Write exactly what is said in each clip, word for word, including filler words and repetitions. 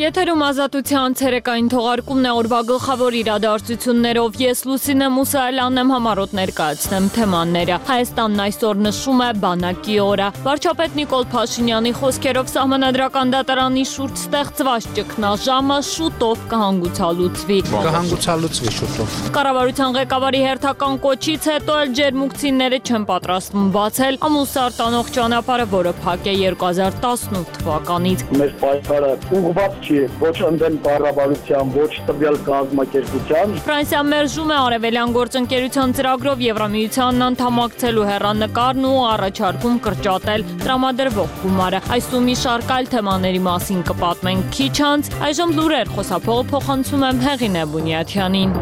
Եթերում ազատության ցերեկային թողարկումն է օրվա գլխավոր իրադարձություններով ես Լուսինե Մուսայելյանն եմ համառոտ ներկայացնեմ թեմաները։ Հայաստանն այսօր նշում է բանակի օրը։ Վարչապետ Նիկոլ Փաշինյանի խոսքերով Սահմանադրական դատարանի շուրջ ստեղծված ճգնաժամը շուտով կհանգուցալուծվի։ Կհանգուցալուծվի շուտով։ Կառավարության ղեկավարի հերթական կոչից հետո էլ ջերմուկցիները չեն պատրաստվում բացել ամուսարտանող ճանապարհը, որը փակ է երկու հազար տասնութ թվականից։ Մեր պայքարը ուղղված չի ոչ ընդդեմ կառավարության, ոչ տվյալ կազմակերպության։ Ֆրանսիան մերժում է արևելյան գործընկերության ծրագրով Եվրամիությանն անդամակցելու հեռանկարն ու առաջարկում կրճատել տրամադրվող գումարը։ Այս ու մի շարք այլ թեմաների մասին կպատմենք քիչ անց, այժմ լուրեր, խոսափողը փոխանցում եմ Հեղինե Բունյաթյանին։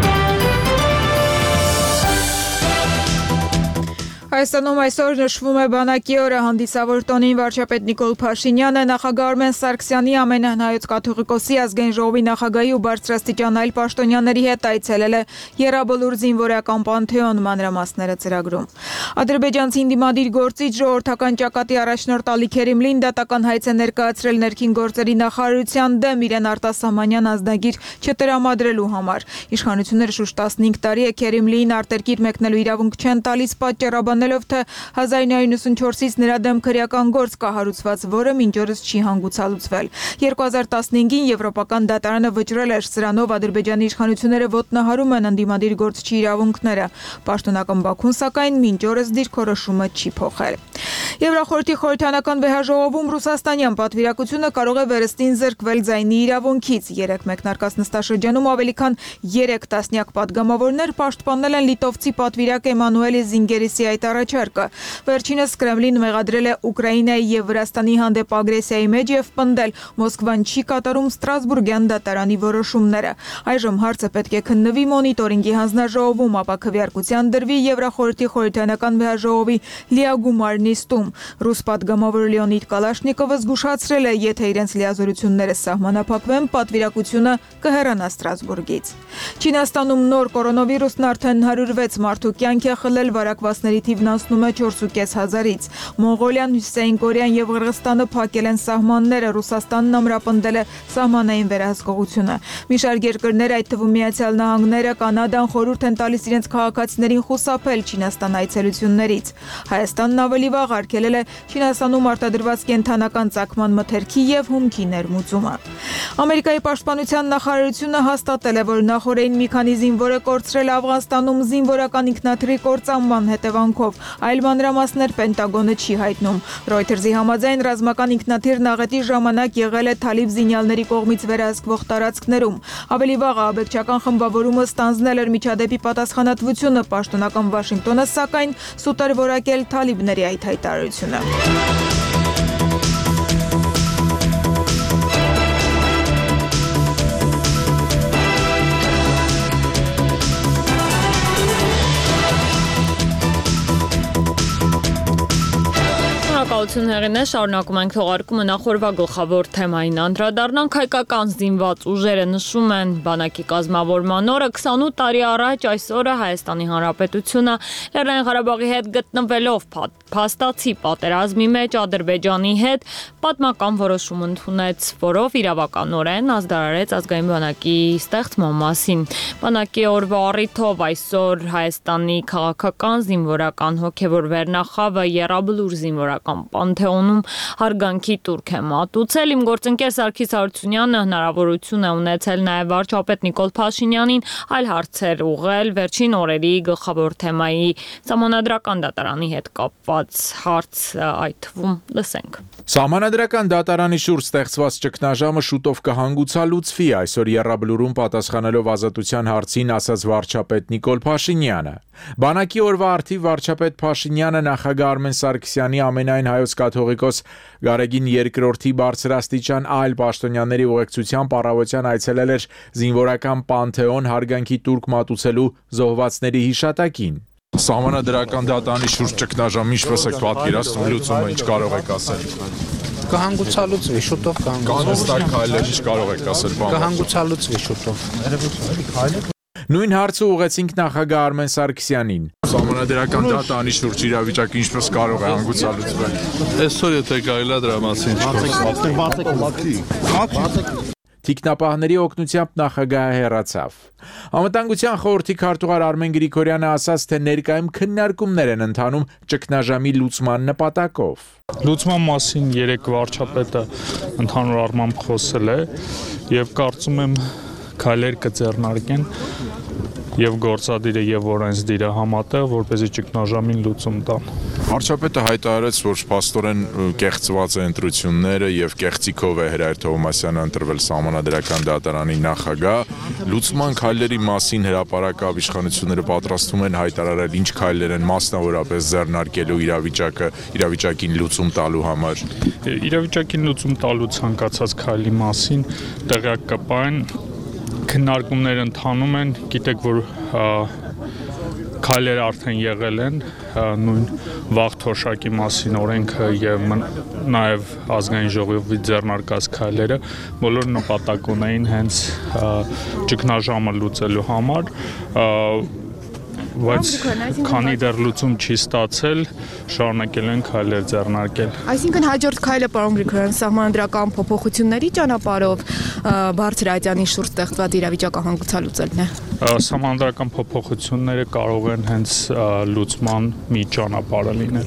Հայաստանում այսօր նշվում է բանակի օրը, հանդիսավոր տոնին վարչապետ Նիկոլ Փաշինյանը նախագահ Արմեն Սարգսյանի, Ամենահայոց կաթողիկոսի ազգային ժողովի նախագահի ու բարձրաստիճան այլ պաշտոնյաների հետ այցելել է Եռաբլուր զինվորական պանթեոն, մանրամասները ծրագրում։ Ադրբեջանցի ընդդիմադիր գործիչ ժողովրդական ճակատի առաջնորդ Ալի Քերիմլին դատական հայց է ներկայացրել ներքին գործերի նախարարության դեմ իրեն արտասահմանյան ազդագիր չտրամադրելու համար։ Իշխանությունները շուրջ տասնհինգ տարի է Քերիմլիին արտերկիր մեկնելու իրավունք չեն տալիս, պատճառաբանելով թե հազար ինը հարյուր նվաթ նրա դեմ քրեական գործ կա հարուցված, որը մինչ օրս չի հանգուցալուծվել։ երկու հազար տասնհինգին Եվրոպական դատարանը վճռել էր սրանով Ադրբեջանի իշխանությունները ոտնահարում են ընդդիմադիր գործչի իրավունքները։ Պաշտոնական Բաքուն սակայն մինչ օրս դիրքորոշումը չի փոխել։ Եվրախորհրդի խորհրդանական վեհաժողովում ռուսաստանյան պատվիրակությունը կարող է վերստին զրկվել ձայնի իրավունքից։ Երեք մեկնարկած նստաշրջանում ավելի քան երեք տասնյակ պատգամավորներ պաշտպանել են լիտովցի պատվիրակ Էմանուել Զինգերիսի այդ առաջարկը։ Վերջինս Կրեմլին մեղադրել է Ուկրաինայի և Վրաստանի հանդեպ ագրեսիայի մեջ և պնդել Մոսկվան չի կատարում Ստրասբուրգյան դատարանի որոշումները։ Այժմ հարցը պետք է քննվի մոնիտորինգի հանձնաժողովում, ապա քվեարկության դրվի Եվրախորհրդի խորհրդանական վեհաժողովի լիագումար նիստում։ Ռուս պատգամավոր Լեոնիդ Կալաշնիկովը զգուշացրել է, եթե իրենց լիազորությունները սահմանափակվեն, պատվիրակությունը կհեռանա Ստրասբուրգից։ Չինաստանում նոր կորոնավիրուսն արդեն հարյուր վեց մարդու կյանք է խլել, վարակվածների թիվն անցնում է չորս հազարից։ Մոնղոլիան, Հյուսիսային Կորեան և Ղրղստանը փակել են սահմանները, Ռուսաստանն ամրապնդել է սահմանային վերահսկողությունը։ Մի շարք երկրներ, այդ թվում Միացյալ Նահանգները, Կանադան խորհուրդ են տալիս իրենց քաղաքացիներին խուսափել Չինաստան այցելություններից։ Հայաստանն ավելի վաղ արգելել է Չինաստանում արտադրված կենդանական ծագման մթերքի և հումքի ներմուծումը։ Ամերիկայի պաշտպանության նախարարությունը հաստատել է, որ նախօրեին մի քանի զինվոր է կորցրել Աֆղանստանում զինվորական ինքնաթիռի կործանման հետևանքով, այլ մանրամասներ Պենտագոնը չի հայտնում։ Ռոյթերզի համաձայն ռազմական ինքնաթիռն աղետի ժամանակ եղել է թալիբ զինյալների կողմից վերահսկվող տարածքներում։ Ավելի վաղ ահաբեկչական խմբավորումը ստանձնել էր միջադեպի պատասխանատվությունը, պաշտոնական Վաշինգտոնը սակայն սուտ էր որակել թալիբների այդ հայտարարությունը։ Շնորհակալություն Հեղինե, շարունակում ենք թողարկումը նախորդ գլխավոր թեմային անդրադառնանք։ Հայկական զինված ուժերը նշում են բանակի կազմավորման օրը։ քսանութ տարի առաջ այս օրը Հայաստանի Հանրապետությունը Լեռնային Ղարաբաղի հետ գտնվելով փաստացի պատերազմի մեջ Ադրբեջանի հետ պատմական որոշում ընդունեց, որով իրավականորեն ազդարարեց ազգային բանակի ստեղծման մասին։ Բանակի օրվա առիթով այսօր Հայաստանի քաղաքական զինվորական հոգևոր վերնախավը Եռաբլուր զինվորական պանթեոնում հարգանքի տուրք է մատուցել։ Իմ գործընկեր Սարգիս Հարությունյանը հնարավորություն է ունեցել նաև վարչապետ Նիկոլ Փաշինյանին այլ հարցեր ուղղել վերջին օրերի գլխավոր թեմայի Սահմանադրական դատարանի հետ կապված հարց, այդ թվում լսենք։ Սահմանադրական դատարանի շուրջ ստեղծված ճգնաժամը շուտով կհանգուցալուծվի, այսօր Եռաբլուրում պատասխանելով ազատության հարցին ասաց վարչապետ Նիկոլ Փաշինյանը։ Բանակի օրվա առթիվ վարչապետ Փաշինյանը նախագահ Արմեն Սարգսյանի, ամենայն հայոց կաթողիկոս Գարեգին երկրորդի բարձրաստիճան այլ պաշտոնյաների ուղեկցությամբ առավոտյան այցելել էր զինվորական պանթեոն հարգանքի տուրք մատուցելու զոհվածների հիշատակին։ Սահմանադրական դատարանի շուրջ ճգնաժամ ինչպես եք պատկերացնում լուծումը, ինչ կարող եք ասել։ Կհանգուցալուծվի շուտով կհանգուցալուծվի։ Կանստակ քայլեր ինչ կարող եք ասել բան։ Կհանգուցալուծվի շուտով։ Նույն հարցը ուղղեցինք նախագահ Արմեն Սարգսյանին։ Սահմանադրական դատարանի շուրջ իրավիճակը ինչպես կարող է հանգուցալուծվել։ Այսօր եթե կարելի է դրա մասին խոսել։ Թիկնապահների օգնությամբ նախագահը հեռացավ։ Անվտանգության խորհրդի քարտուղար Արմեն Գրիգորյանը ասաց, թե ներկայում քննարկումներ են ընթանում ճգնաժամի լուծման նպատակով։ Լուծման մասին երեք վարչապետը ընդհանուր առմամբ խոսել է եւ կարծում եմ քայլեր կձեռնարկեն եւ գործադիրը եւ օրենսդիրը համատեղ, որպեսզի ճգնաժամին լուծում տան։ Վարչապետը հայտարարեց, որ փաստորեն կեղծված է ընտրությունները եւ կեղծիքով է Հրայր Թովմասյանը ընտրվել Սահմանադրական դատարանի նախագահ։ Լուծման քայլերի մասին հրապարակավ իշխանությունները պատրաստվում են հայտարարել ինչ քայլեր են մասնավորապես ձեռնարկելու իրավիճակը իրավիճակին լուծում տալու համար։ Իրավիճակին լուծում տալու ցանկացած քայլի մասին տեղյակ կպահեն, քննարկումներ ընթանում են, գիտեք, որ քայլեր արդեն եղել են, նույն վաղ թոշակի մասին օրենքը եւ նաեւ ազգային ժողովի ձեռնարկած քայլերը բոլոր նպատակ ունեին հենց ճգնաժամը լուծելու համար, բայց քանի դեռ լուծում չի ստացել, շարունակել են քայլեր ձեռնարկել։ Այսինքն հաջորդ քայլը, պարոն Գրիգորյան, սահմանադրական փոփոխությունների ճանապարհով բարձր այցանի շուրջ ստեղծված իրավիճակը հանգուցալուծելն է։ Սահմանադրական փոփոխությունները կարող են հենց լուծման մի ճանապարհը լինել։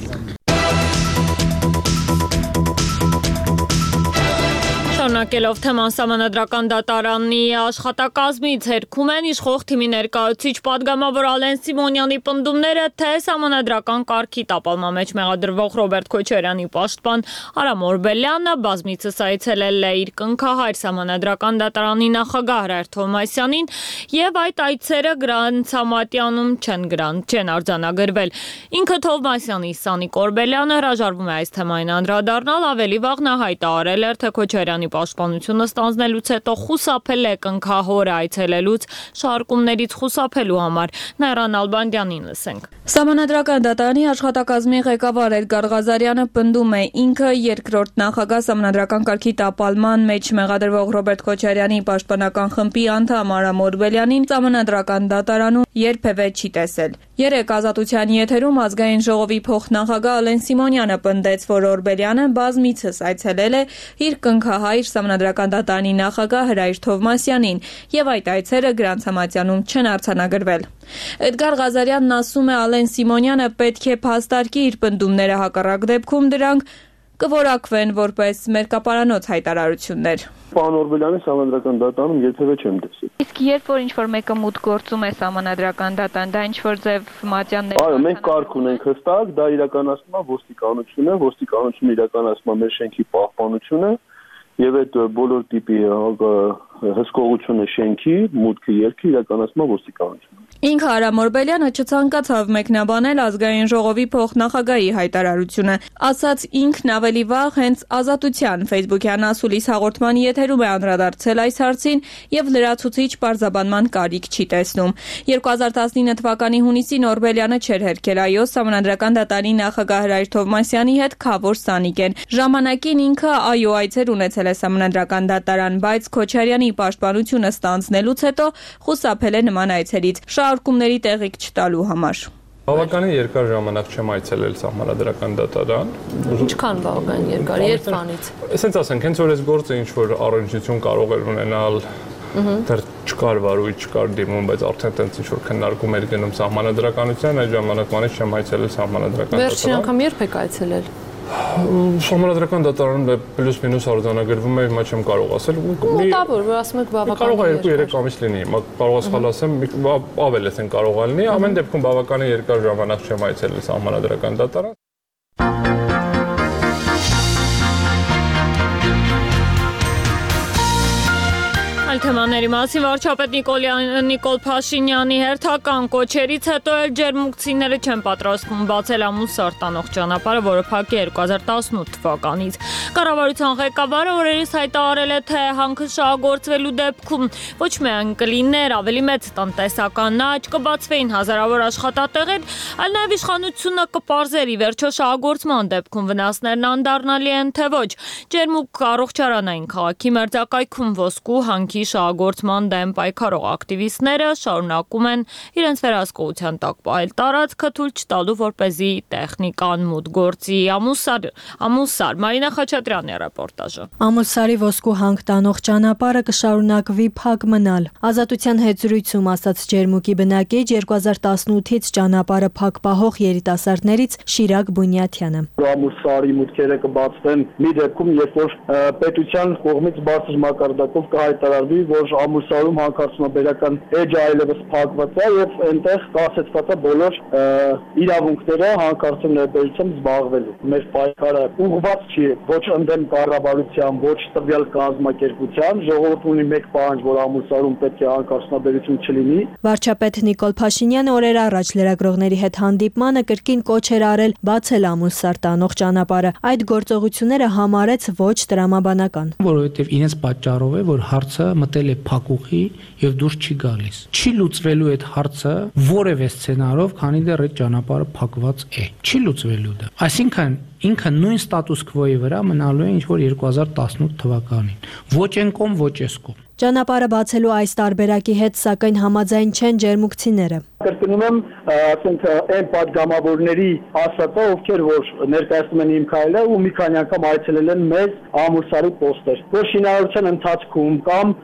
Շարունակելով թեման Սահմանադրական դատարանի աշխատակազմից հերքում են իշխող թիմի ներկայացուցիչ պատգամավոր Ալեն Սիմոնյանի պնդումները, թե Սահմանադրական կարգի տապալման մեջ մեղադրվող Ռոբերտ Քոչարյանի պաշտպան Արամ Օրբելյանը բազմիցս այցելել է իր կնքահայր Սահմանադրական դատարանի նախագահ Հրայր Թովմասյանին եւ այդ այցերը Գրանցամատյանում չեն գրանց չեն արձանագրվել։ Ինքը Թովմասյանի Սանիկ Օրբելյանը հրաժարվում է այս թեմային անդրադառնալ, ավելի վաղ նա հայտարարել էր, թե Քոչարյանի պաշտպանությունը ստանձնելուց հետո խուսափել է կնքահորը այցելելուց շարժումներից խուսափելու համար։ Նայրան Ալբանդյանին լսենք։ Սահմանադրական դատարանի աշխատակազմի ղեկավար Էդգար Ղազարյանը պնդում է, ինքը երկրորդ նախագահ Սահմանադրական կարգի տապալման մեջ մեղադրվող Ռոբերտ Քոչարյանի պաշտպանական խմբի անդամ Արամ Օրբելյանին Սահմանադրական դատարանում երբևէ չի տեսել։ Երեք Ազատության եթերում ազգային ժողովի փոխնախագահ Ալեն Սիմոնյանը պնդեց, որ Օրբելյանը բազմիցս այցելել է իր կնքահայր Սահմանադրական դատարանի նախագահ Հրայր Թովմասյանին եւ այդ այցերը Գրանցամատյանում չեն արձանագրվել։ Էդգար Ղազարյանն ասում է, Ալեն Սիմոնյանը պետք է փաստարկի իր պնդումները, հակառակ դեպքում դրանք կորակվեն որպես մերկապարանոց հայտարարություններ։ Պարոն Օրբելյանի Սահմանադրական դատարանում երբևէ չեմ տեսել։ Իսկ երբ որ ինչ-որ մեկը մուտք գործում է Սահմանադրական դատարան, դա ինչ-որ ձև մատյաններ։ Այո, մենք կարգ ունենք հստակ, դա իրականացնում է ոստիկանությունը, ոստիկանությունը իրականացնում է մեր շենքի պահպանությունը եւ այդ բոլոր տիպի հսկողությունը շենքի, մուտքը երգի իրականացնում է ոստիկանությունը։ Ինքը Արամ Օրբելյանը չցանկացավ մեկնաբանել ազգային ժողովի փոխնախագահի հայտարարությունը, ասաց ինքն ավելի վաղ հենց Ազատության Facebook-յան ասուլիս հաղորդման եթերում է անդրադարձել այս հարցին եւ լրացուցիչ պարզաբանման կարիք չի տեսնում։ երկու հազար տասնինը թվականի հունիսին Օրբելյանը չէր հերքել այո Սահմանադրական դատարանի նախագահ Հրայր Թովմասյանի հետ Քավոր Սանիկեն։ Ժամանակին ինքը այո այցեր ունեցել է Սահմանադրական դատարան, բայց Քոչարյանի պաշտպանությունը ստանձնելուց հետո խուսափել է նման այցերից շարժումների տեղիք չտալու համար։ Բավականին երկար ժամանակ չեմ այցելել Սահմանադրական դատարան։ Ինչքան բավական երկար, երբանից։ Ասենց ասենք, հենց որ այս գործը ինչ որ առնչություն կարող էր ունենալ, դեռ չկար վարույթ, չկար դիմում, բայց արդեն տենց ինչ որ քննարկում էր գնում Սահմանադրականության, այդ ժամանակվանից չեմ այցելել Սահմանադրական դատարան։ Վերջին անգամ երբ եք այցելել։ Սահմանադրական դատարանը պլյուս մինուս արձանագրվում է, հիմա չեմ կարող ասել։ Մոտավոր, որ ասում եք բավական։ Կարող է երկու երեք ամիս լինի, հիմա կարող եմ սխալ ասեմ, ավել էսեն կարող է լինի, ամեն դեպքում բավականին երկար ժամանակ չեմ այցելել Սահմանադրական դատարան։ Այլ թեմաների մասին վարչապետ Նիկոլ Փաշինյանի հերթական կոչերից հետո էլ ջերմուկցիները չեն պատրաստվում բացել ամուս արտանող ճանապարհը, որը փակ է երկու հազար տասնութ թվականից։ Կառավարության ղեկավարը օրերս հայտարարել է, թե հանքը շահագործվելու դեպքում ոչ միայն կլիներ ավելի մեծ տնտեսական աճ, կբացվեին հազարավոր աշխատատեղեր, այլ նաև իշխանությունը կպարզեր ի վերջո շահագործման դեպքում վնասներն անդառնալի են թե ոչ։ Ջերմուկ առողջարանային քաղաքի մերձակայքում ոսկու հանքի շահագործման դեմ պայքարող ակտիվիստները շարունակում են իրենց վերահսկողության տակ պահել տարածքը թույլ չտալու, որպեսզի տեխնիկան մուտք գործի։ Ամուսար, ամուսար Մարինա Խաչատրյանի ռեպորտաժը։ Ամուսարի ոսկու հանք տանող ճանապարհը կշարունակվի փակ մնալ։ Ազատության հետ զրույցում ասաց Ջերմուկի բնակիչ երկու հազար տասնութից ճանապարհը փակ պահող երիտասարդներից Շիրակ Բունյաթյանը։ Ամուսարի մուտքերը կբացվեն մի դեպքում, երբ որ պետության կողմից բարձր մակարդակով կհայտարարվի, որ ամուսարում հանքարդյունաբերական էջը այլևս փակված է եւ այնտեղ կասեցված է բոլոր իրավունքները հանքարդյունաբերությամբ զբաղվելու։ Մեր պայքարը ուղղված չի ոչ ընդդեմ կառավարության, ոչ տվյալ կազմակերպության, ժողովուրդը ունի մեկ պահանջ, որ ամուսարում պետք է հանքարդյունաբերություն չլինի։ Վարչապետ Նիկոլ Փաշինյանը օրեր առաջ լրագրողների հետ հանդիպմանը կրկին կոչ էր արել բացել ամուսար տանող ճանապարհը։ Այդ գործողությունները համարեց ոչ տրամաբանական։ Որովհետև իրենց պատճառով է, որ հարցը մտել է փակուղի եւ դուրս չի գալիս։ Չի լուծվելու այդ հարցը որևէ սցենարով, քանի դեռ այդ ճանապարհը փակված է։ Չի լուծվելու դա։ Այսինքն ինքը նույն ստատուս քվոյի վրա մնալու է ինչ որ երկու հազար տասնութ թվականին։ Ոչ այն կողմ, ոչ այս կողմ։ Ճանապարհը բացելու այս տարբերակի հետ սակայն համաձայն չեն ջերմուկցիները։ Կրկնում եմ, ասենք այն падգամավորների ասածը, ովքեր որ ներկայացնում են իմ քայլը ու մի քանի անգամ այցելել են մեզ ամուսարի պոստեր, որ շինարարության ընթացքում կամ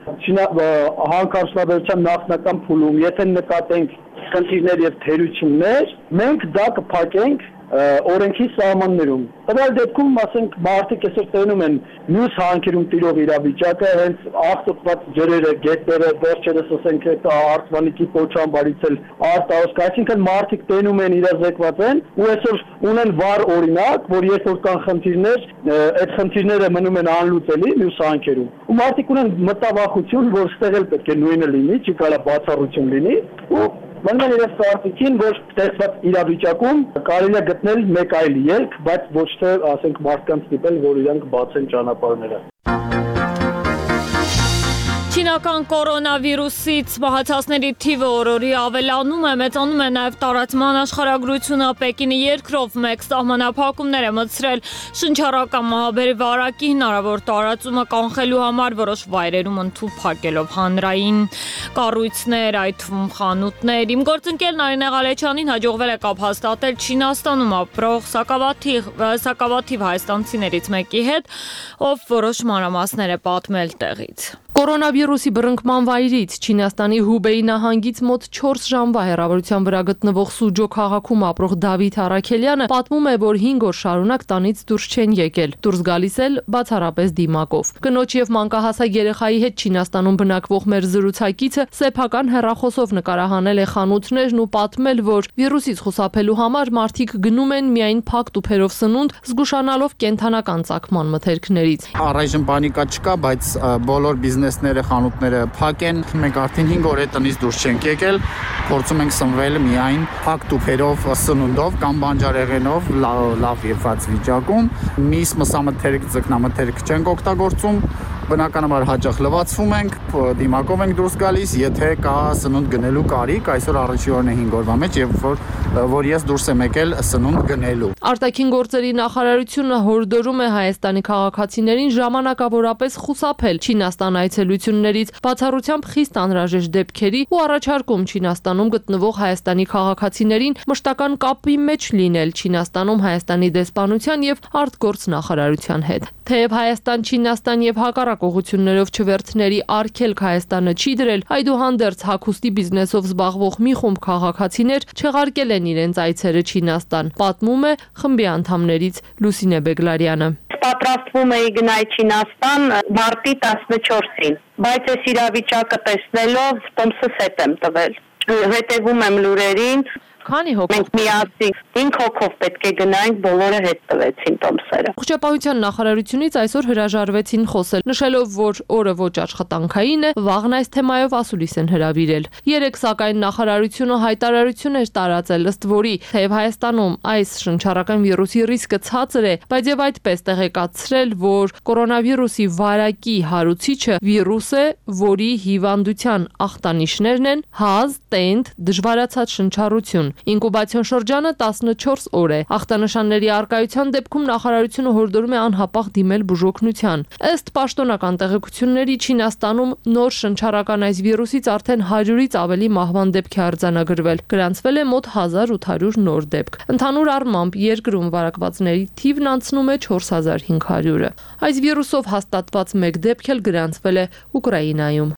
հանքարդյունաբերության նախնական փուլում, եթե նկատենք խնդիրներ եւ թերություններ, մենք դա կփակենք օրենքի սահմաններում։ Տվյալ դեպքում, ասենք, մարդիկ այսօր տենում են մյուս հանքերում տիրող իրավիճակը, հենց աղտոտված ջրերը, գետերը, վերջերս ասենք Արտվանիկի Պոչամբարից էլ արտահոսք, այսինքն մարդիկ տենում են իրազեկված են ու այսօր ունեն վառ օրինակ, որ երբ որ կան խնդիրներ, այդ խնդիրները մնում են անլուծելի մյուս հանքերում։ Ու մարդիկ ունեն մտավախություն, որ ստեղ էլ պետք է նույնը լինի, չի կարա բացառություն լինի ու մնում են իրենց կարծիքին, որ ստեղծված իրավիճակում կարելի է գտնել մեկ այլ ելք, բայց ոչ թե, ասենք, մարդկանց ստիպել, որ իրանք բացեն ճանապարհները։ Չինական կորոնավիրուսից մահացածների թիվը օրորի ավելանում է, մեծանում է նաև տարածման աշխարհագրությունը։ Պեկինը երկրով մեկ սահմանափակումներ է մտցրել շնչառական մահաբերի վարակի հնարավոր տարածումը կանխելու համար, որոշ վայրերում ընդհանուր փակելով հանրային կառույցներ, այդ թվում խանութներ։ Իմ գործընկեր Նարինե Ղալեչյանին հաջողվել է կապ հաստատել Չինաստանում ապրող սակավաթիվ սակավաթիվ հայաստանցիներից մեկի հետ, ով որոշ մանրամասներ է պատմել տեղից։ Կորոնավիրուսի բռնկման վայրից Չինաստանի Հուբեյ նահանգից մոտ չորս ժամվա հեռավորության վրա գտնվող Սուջո քաղաքում ապրող Դավիթ Արաքելյանը պատմում է, որ հինգ օր շարունակ տանից դուրս չեն եկել, դուրս գալիս էլ բացառապես դիմակով։ Կնոջ եւ մանկահասակ երեխայի հետ Չինաստանում բնակվող մեր զրուցակիցը սեփական հեռախոսով նկարահանել է խանութներն ու պատմել, որ վիրուսից խուսափելու համար մարդիկ գնում են միայն փակ տուփերով սնունդ, զգուշանալով կենթանական ծագման մթերքներից։ Առայժմ պանիկա չկա, բայց բոլոր բիզնեսները, խանութները փակ են։ Մենք արդեն հինգ օր է տնից դուրս չենք եկել, փորձում ենք սնվել միայն փակ տուփերով, սնունդով կամ բանջարեղենով, լավ եղած վիճակում։ Միս մսամթերք, ձկնամթերք չենք օգտագործում։ Բնականաբար հաճախ լվացվում ենք, դիմակով ենք դուրս գալիս, եթե կա սնունդ գնելու կարիք, այսօր առաջի օրն է հինգ օրվա մեջ, եւ որ որ ես դուրս եմ եկել սնունդ գնելու։ Արտաքին գործերի նախարարությունը հորդորում է Հայաստանի քաղաքացիներին ժամանակավորապես խուսափել Չինաստան այցելություններից, բացառությամբ խիստ անհրաժեշտ դեպքերի ու առաջարկում Չինաստանում գտնվող Հայաստանի քաղաքացիներին մշտական կապի մեջ լինել Չինաստանում Հայաստանի դեսպանության եւ արտգործնախարարության հետ։ Թեև Հայաստան, Չինաստան եւ հակառակ ուղղություններով չվերթների արգելք Հայաստանը չի դրել, այդուհանդերձ հագուստի բիզնեսով զբաղվող մի խումբ քաղաքացիներ չեղարկել են իրենց այցերը Չինաստան, պատմում է խմբի անդամներից Լուսինե Բեգլարյանը։ Պատրաստվում էի գնալ Չինաստան մարտի տասնչորսին, բայց այս իրավիճակը տեսնելով տոմսս հետ եմ տվել։ Հետևում եմ լուրերին։ Քանի հոգով։ Մենք միասին հինգ հոգով պետք է գնայինք, բոլորը հետ տվեցին տոմսերը։ Առողջապահության նախարարությունից այսօր հրաժարվեցին խոսել, նշելով, որ օրը ոչ աշխատանքային է, վաղն այս թեմայով ասուլիս են հրավիրել։ Երեկ սակայն նախարարությունը հայտարարություն էր տարածել, ըստ որի թեև Հայաստանում այս շնչառական վիրուսի ռիսկը ցածր է, բայց եւ այդպես տեղեկացրել, որ կորոնավիրուսի վարակի հարուցիչը վիրուս է, որի հիվանդության ախտանիշներն են հազ, տենդ, դժվարացած շնչառություն։ Ինկուբացիոն շրջանը տասնչորս օր է։ Ախտանշանների առկայության դեպքում նախարարությունը հորդորում է անհապաղ դիմել բուժօգնության։ Ըստ պաշտոնական տեղեկությունների Չինաստանում նոր շնչառական այս վիրուսից արդեն հարյուրից ավելի մահվան դեպք է արձանագրվել։ Գրանցվել է մոտ հազար ութ հարյուր նոր դեպք։ Ընդհանուր առմամբ երկրում վարակվածների թիվն անցնում է չորս հազար հինգ հարյուրը։ Այս վիրուսով հաստատված մեկ դեպք էլ գրանցվել է Ուկրաինայում։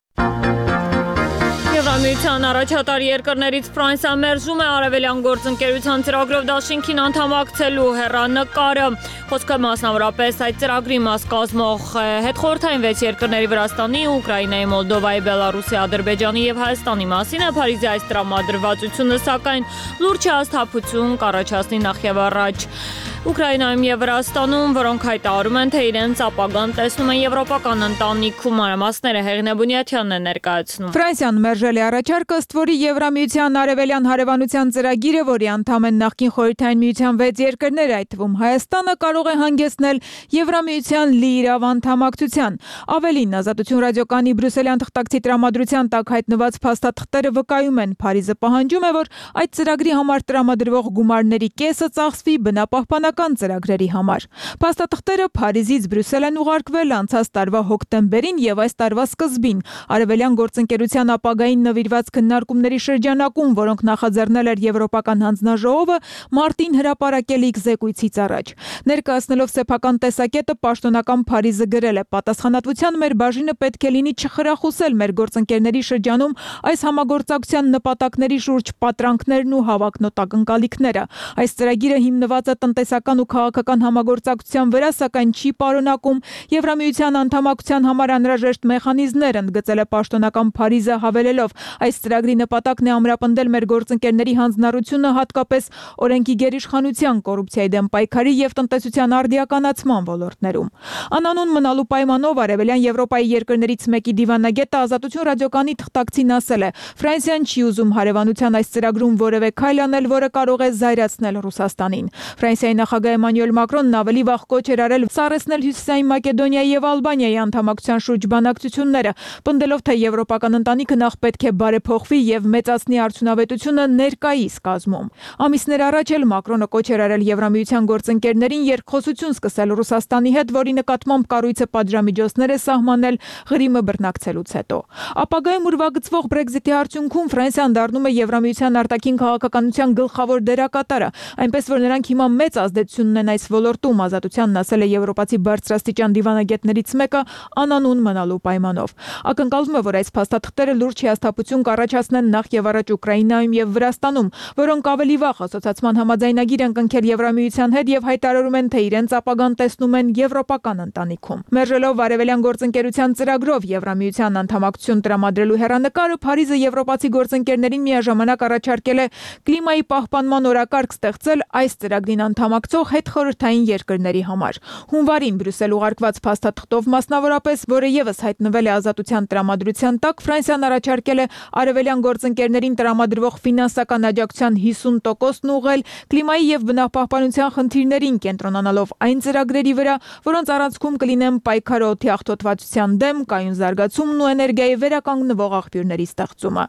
Եվրամիության առաջատար երկրներից Ֆրանսիան մերժում է արևելյան գործընկերության ծրագրով դաշինքին անդամակցելու հեռանկարը։ Խոսքը մասնավորապես այդ ծրագրի մաս կազմող հետխորհրդային վեց երկրների Վրաստանի, Ուկրաինայի, Մոլդովայի, Բելարուսի, Ադրբեջանի եւ Հայաստանի մասին է։ Փարիզի այս տրամադրվածությունը սակայն լուրջ հաստատություն կառաջացնի նախևառաջ Ուկրաինայում եւ Վրաստանում, որոնք հայտարարում են, թե իրենց ապագան տեսնում են եվրոպական ընտանիքում։ Մանրամասները Հեղինե Բունյաթյանն է ներկայացնում։ Ֆրանսիան մերժել է առաջարկը, ըստ որի Եվրամիության արևելյան հարևանության ծրագիրը, որի անդամ են նախկին Խորհրդային Միության վեց երկրներ, այդ թվում Հայաստանը, կարող է հանգեցնել Եվրամիության լիիրավ անդամակցության։ Ավելին, Ազատություն ռադիոկայանի բրյուսելյան թղթակցի տրամադրության տակ հայտնված փաստաթղթերը վկայում են, Փարիզը պահանջում է, որ այդ ծրագրի համար տրամադրվող գումարների կեսը ծախսվի բնապահպանական ծրագրերի համար։ Փաստաթղթերը Փարիզից Բրյուսել են ուղարկվել անցած տարվա հոկտեմբերին եւ այս տարվա սկզբին արևելյան գործընկերության ապագային նվիրված քննարկումների շրջանակում, որոնք նախաձեռնել էր Եվրոպական հանձնաժողովը մարտին հրապարակելիք զեկույցից առաջ։ Ներկայացնելով սեփական տեսակետը, պաշտոնական Փարիզը գրել է. «Պատասխանատվության մեր բաժինը պետք է լինի չխրախուսել մեր գործընկերների շրջանում այս համագործակցության նպատակների շուրջ պատրանքներն ու հավակնոտ ակնկալիքները։ Այս ծրագիրը հիմնված է տնտեսական ու քաղաքական համագործակցության վրա, սակայն չի պարունակում Եվրամիության անդամակցության համար անհրաժեշտ մեխանիզմներ», ընդգծել է պաշտոնական Փարիզը, հավելելով. «Այս ծրագրի նպատակն է ամրապնդել մեր գործընկերների հանձնառությունը հատկապես օրենքի գերիշխանության, կոռուպցիայի դեմ պայքարի եւ տնտեսության արդիականացման ոլորտներում»։ Անանուն մնալու պայմանով արևելյան Եվրոպայի երկրներից մեկի դիվանագետը Ազատություն ռադիոկայանի թղթակցին ասել է. «Ֆրանսիան չի ուզում հարևանության այս ծրագրում որևէ քայլ անել, որը կարող է զայրացնել Ռուսաստանին»։ Ֆրանսիայի նախագահ Էմանուել Մակրոնն ավելի վաղ կոչ էր արել սառեցնել Հյուսիսային Մակեդոնիայի եւ Ալբանիայի անդամակցության շուրջ բանակցությունները, պնդելով, թե եվրոպական ընտանիքը նախ պետք է բարեփոխվի եւ մեծացնի արդյունավետությունը ներկայիս կազմում։ Ամիսներ առաջ էլ Մակրոնը կոչ էր արել Եվրամիության գործընկերներին երկխոսություն սկսել Ռուսաստանի հետ, որի նկատմամբ կառույցը պատժամիջոցներ է սահմանել Ղրիմը բռնակցելուց հետո։ Ապագայում ուրվագծվող Brexit-ի արդյունքում Ֆրանսիան դառնում է Եվրամիության արտաքին քաղաքականության գլխավոր դերակատարը, այնպես որ նրանք հիմա մեծ ազդեցություն ունեն այս ոլորտում, Ազատությանն ասել է եվրոպացի բարձրաստիճան դիվանագետներից մեկը անանուն մնալու պայմանով։ Ակնկալվում է, որ այս փաստաթղթերը լուրջ հիասթափություն կառաջացնեն նախ եւ առաջ Ուկրաինայում եւ Վրաստանում, որոնք ավելի վաղ ասոցիացիան համաձայնագիր են կնքել Եվրամիության հետ եւ հայտարարում են, թե իրենց ապագան տեսնում են եվրոպական ընտանիքում։ Մերժելով արևելյան գործընկերության ծրագրով Եվրամիության անդամակցություն տրամադրելու հեռանկարը, Փարիզը եվրոպացի գործընկերներին միաժամանակ առաջարկել է կլիմայի պահպանման օրակարգ ստեղծել այս ծրագրին անդամակցող հետխորհրդային երկրների համար։ Հունվարին Բրյուսել ուղարկված փաստաթղթով մասնավորապես, որը եւս հայտնվել է Ազատության տրամադրության տակ, Ֆրանսիան առաջարկել է արևելյան գործընկերներին տրամադրվող ֆինանսական աջակցության հիսուն տոկոսն ուղղել կլիմայի եւ բնապահպանության խնդիրներին, կենտրոնանալով այն ծրագրերի վրա, որոնց առանցքում կլինեն պայքարը օդի աղտոտվածության դեմ, կայուն զարգացումն ու էներգիայի վերականգնվող աղբյուրների ստեղծումը։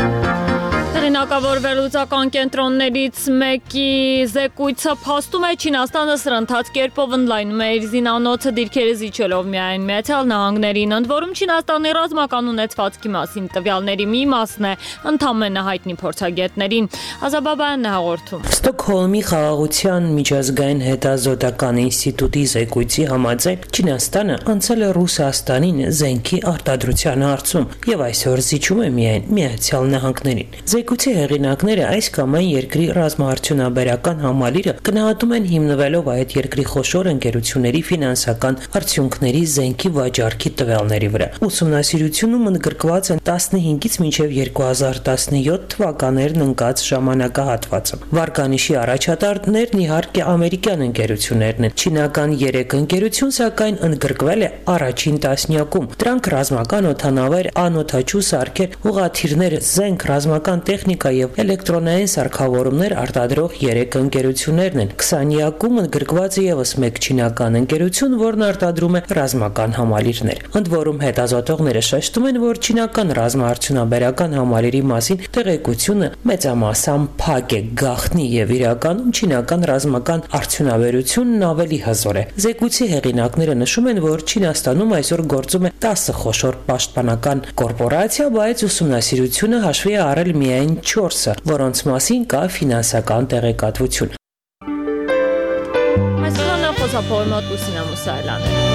Հեղինակավոր վերլուծական կենտրոններից մեկի զեկույցը փաստում է Չինաստանը սրընթաց կերպով ընդլայնում է իր զինանոցը դիրքերը զիջելով միայն Միացյալ Նահանգներին, ընդ որում Չինաստանի ռազմական ունեցվածքի մասին տվյալների մի մասն է ընդամենը հայտնի փորձագետներին։ Ազաբաբայանն է հաղորդում։ Ստոկհոլմի խաղաղության միջազգային հետազոտական ինստիտուտի զեկույցի համաձայն Չինաստանը անցել է Ռուսաստանին զենքի արտադրության հարցում եւ այսօր զիջում է միայն Միացյալ Նահանգներին։ Զեկույցի հեղինակները այս կամ այն երկրի ռազմաարդյունաբերական համալիրը գնահատում են հիմնվելով այդ երկրի խոշոր ընկերությունների ֆինանսական արդյունքների զենքի վաճառքի տվյալների վրա։ Ուսումնասիրությունում ընդգրկված են տասնհինգից մինչև երկու հազար տասնյոթ թվականներն ընկած ժամանակահատվածը։ Վարկանիշի առաջատարներն իհարկե ամերիկյան ընկերություններն են։ Չինական երեք ընկերություն սակայն ընդգրկվել է առաջին տասնյակում։ Դրանք ռազմական օդանավեր, անօդաչու սարքեր, ուղղաթիռներ, զենք, ռազմական տեխնիկա տեխնիկա եւ էլեկտրոնային սարքավորումներ արտադրող երեք ընկերություններն են։ քսանյակում ընդգրկված է եւս մեկ չինական ընկերություն, որն արտադրում է ռազմական համալիրներ։ Ընդ որում հետազոտողները շեշտում են, որ չինական ռազմաարդյունաբերական համալիրի մասին տեղեկությունը մեծամասամբ փակ է, գաղտնի եւ իրականում չինական ռազմական արդյունաբերությունն ավելի հզոր է։ Զեկույցի հեղինակները նշում են, որ Չինաստանում այսօր գործում է տասը խոշոր պաշտպանական կորպորացիա, բայց ուսումնասիրությունը հաշվի է առել միայն չորսը, որոնց մասին կա ֆինանսական տեղեկատվություն։ Այսքանը խոսափողի մոտ Լուսինա Մուսայելյանը։